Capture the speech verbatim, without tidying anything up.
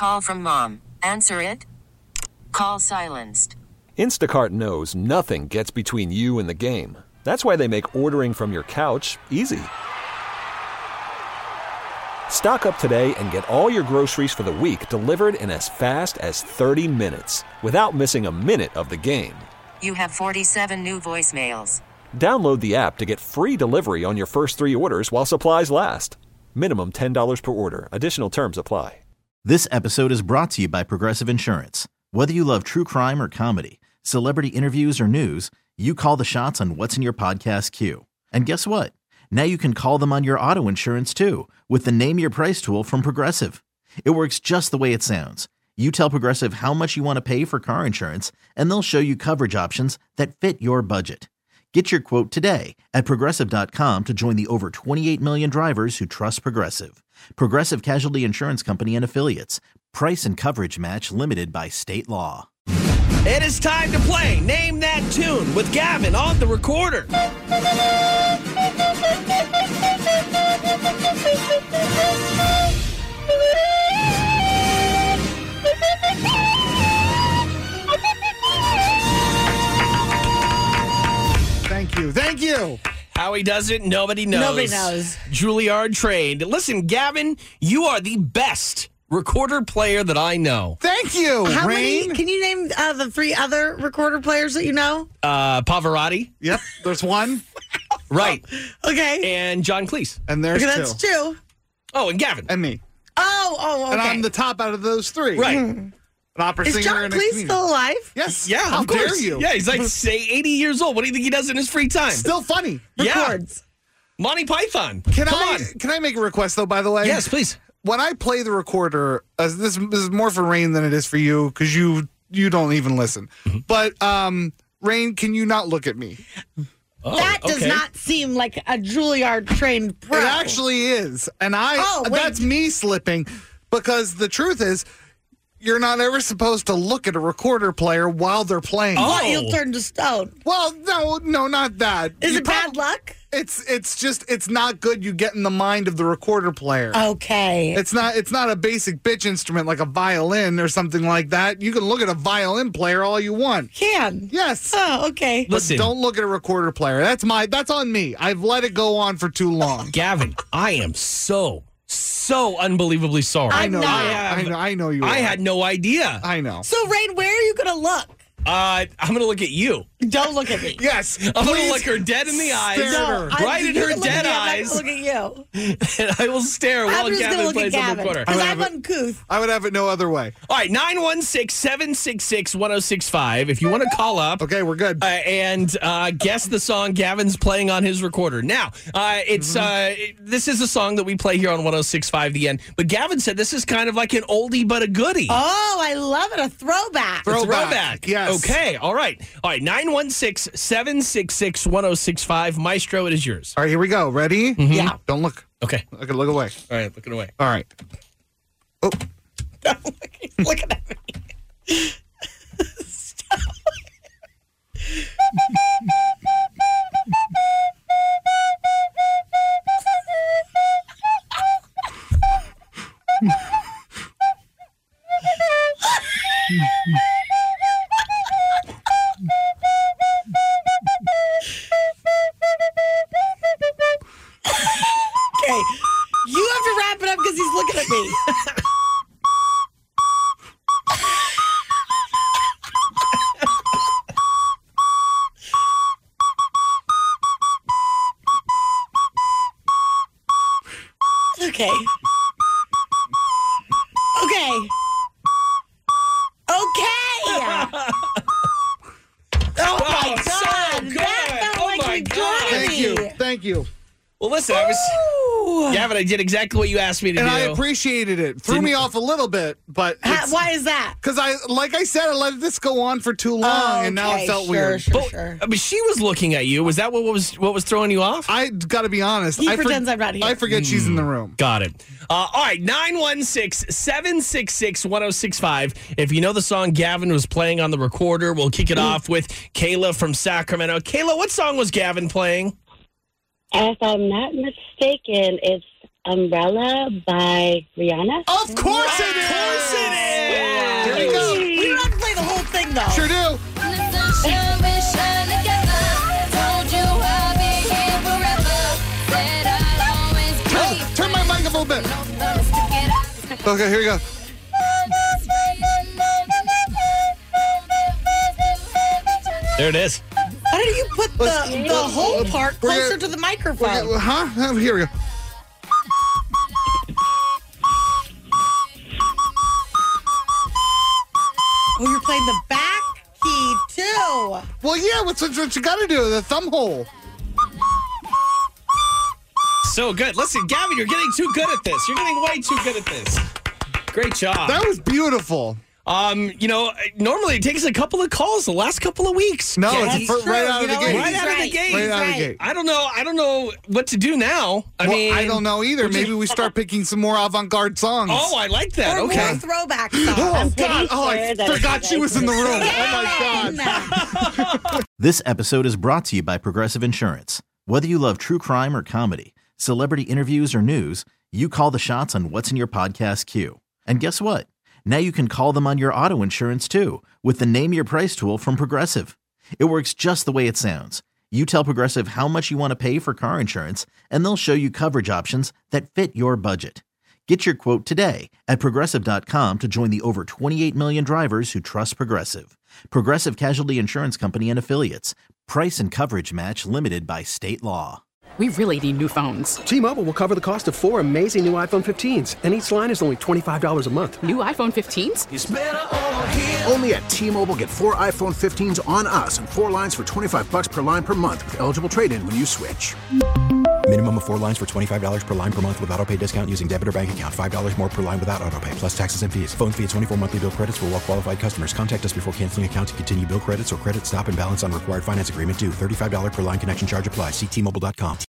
call from mom. Answer it. Call silenced. Instacart knows nothing gets between you and the game. That's why they make ordering from your couch easy. Stock up today and get all your groceries for the week delivered in as fast as thirty minutes without missing a minute of the game. You have forty-seven new voicemails. Download the app to get free delivery on your first three orders while supplies last. Minimum ten dollars per order. Additional terms apply. This episode is brought to you by Progressive Insurance. Whether you love true crime or comedy, celebrity interviews or news, you call the shots on what's in your podcast queue. And guess what? Now you can call them on your auto insurance too with the Name Your Price tool from Progressive. It works just the way it sounds. You tell Progressive how much you want to pay for car insurance, and they'll show you coverage options that fit your budget. Get your quote today at Progressive dot com to join the over twenty-eight million drivers who trust Progressive. Progressive Casualty Insurance Company and Affiliates. Price and coverage match limited by state law. It is time to play Name That Tune with Gavin on the recorder. Thank you. Thank you. How he does it, nobody knows. Nobody knows. Juilliard trained. Listen, Gavin, you are the best recorder player that I know. Thank you, How Rain. many? Can you name uh, the three other recorder players that you know? Uh, Pavarotti. Yep, there's one. Right. Okay. And John Cleese. And there's Okay, two. that's two. Oh, and Gavin. And me. Oh, oh, okay. And I'm the top out of those three. Right. An opera Is singer John and a Cleese comedian. still alive? Yes. Yeah, How of course. dare you? Yeah, he's like, say, eighty years old. What do you think he does in his free time? Still funny. Yeah. Records. Monty Python. Can Come I on. can I make a request though, by the way? Yes, please. When I play the recorder, uh, this, this is more for Rain than it is for you because you you don't even listen. Mm-hmm. But um, Rain, can you not look at me? Oh, that does okay. not seem like a Juilliard trained pro. It actually is, and I Oh, wait. that's me slipping because the truth is, you're not ever supposed to look at a recorder player while they're playing. Oh. What, you'll turn to stone. Well, no, no, not that. Is You it bad prob- luck? It's it's just it's not good. You get in the mind of the recorder player. Okay. It's not it's not a basic bitch instrument like a violin or something like that. You can look at a violin player all you want. Can. Yes. Oh, okay. But Listen. don't look at a recorder player. That's my that's on me. I've let it go on for too long. Gavin, I am so, so unbelievably sorry. I I'm know. not. you are. I know. I know you. I are. had no idea. I know. So, Rain, where are you going to look? Uh, I'm going to look at you. Don't look at me. Yes. I'm going to please look her dead in the eyes. stare at her. I- Right in you her can look dead at me, eyes. I'm not gonna look at you. And I will stare while I'm just going to Gavin look at plays on the Gavin. recorder. Because I'm I'm gonna- uncouth. I would have it no other way. All right, nine one six, seven six six, one oh six five. If you want to call up. Okay, we're good. Uh, and uh, guess the song Gavin's playing on his recorder. Now, uh, it's uh, it- this is a song that we play here on one oh six five The End. But Gavin said this is kind of like an oldie but a goodie. Oh, I love it. A throwback. Throw- A Throwback. throwback. Yes. Okay. All right. All right. nine one six, seven six six, one oh six five. Maestro, it is yours. All right, here we go. Ready? Yeah. Don't look. Okay. Okay, look away. All right. Looking away. All right. Oh, Look at me. Stop. Okay. You have to wrap it up because he's looking at me. Okay. Okay. Okay. Oh my so God. good. That felt Oh like my you God. joined thank me. you. Thank you. Well, listen, I was. Ooh. Gavin, I did exactly what you asked me to And do. I appreciated it. Threw Didn't- me off a little bit, but Ha- why is that? because I, like I said, I let this go on for too long, Oh, and now okay, it felt sure, weird. Sure, But, sure. I mean, she was looking at you. Was that what was what was throwing you off? I got to be honest. He I for- pretends I'm not here. I forget she's in the room. Got it. Uh, all right, nine one six, seven six six, one oh six five. If you know the song Gavin was playing on the recorder, we'll kick it off with Kayla from Sacramento. Kayla, what song was Gavin playing? If I'm not mistaken, it's Umbrella by Rihanna. Of course it Of is. course it song, though. Sure do. Oh, turn my mic up a little bit. Okay, here we go. There it is. Why don't you put the, the whole part We're closer gonna- to the We're microphone? gonna- huh? Oh, here we go. Oh, you're playing the back key, too. Well, yeah, what's what, what you got to do? The thumb hole. So good. Listen, Gavin, you're getting too good at this. You're getting way too good at this. Great job. That was beautiful. Um, you know, normally it takes a couple of calls the last couple of weeks. No, Yeah, it's he's fir- true. right out of You the know gate. what? Right out of the right. gate. Right out of the right. gate. I don't know. I don't know what to do now. I Well, mean, I don't know either. Maybe we start picking some more avant-garde songs. Oh, I like that. Or Okay. more throwback songs. Oh, pretty God. Oh, I sure that forgot you she guys was in the can- room. Oh, my God. This episode is brought to you by Progressive Insurance. Whether you love true crime or comedy, celebrity interviews or news, you call the shots on what's in your podcast queue. And guess what? Now you can call them on your auto insurance too with the Name Your Price tool from Progressive. It works just the way it sounds. You tell Progressive how much you want to pay for car insurance, and they'll show you coverage options that fit your budget. Get your quote today at Progressive dot com to join the over twenty-eight million drivers who trust Progressive. Progressive Casualty Insurance Company and Affiliates. Price and coverage match limited by state law. We really need new phones. T-Mobile will cover the cost of four amazing new iPhone fifteens, and each line is only twenty-five dollars a month. New iPhone fifteens? Only at T-Mobile, get four iPhone fifteens on us and four lines for twenty-five bucks per line per month with eligible trade-in when you switch. Minimum of four lines for twenty-five dollars per line per month with autopay discount using debit or bank account. five dollars more per line without autopay, plus taxes and fees. Phone fee at twenty-four monthly bill credits for well-qualified customers. Contact us before canceling account to continue bill credits or credit stop and balance on required finance agreement due. thirty-five dollars per line connection charge applies. See T Mobile dot com.